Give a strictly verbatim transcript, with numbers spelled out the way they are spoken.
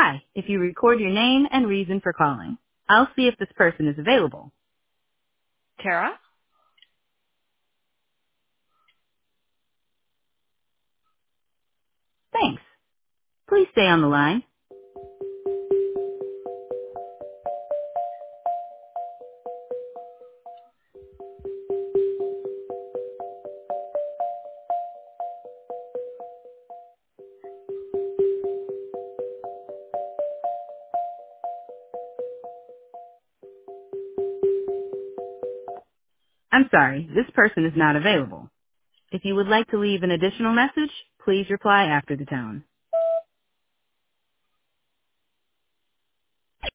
Hi, if you record your name and reason for calling, I'll see if this person is available. Tara? Thanks. Please stay on the line. I'm sorry, this person is not available. If you would like to leave an additional message, please reply after the tone.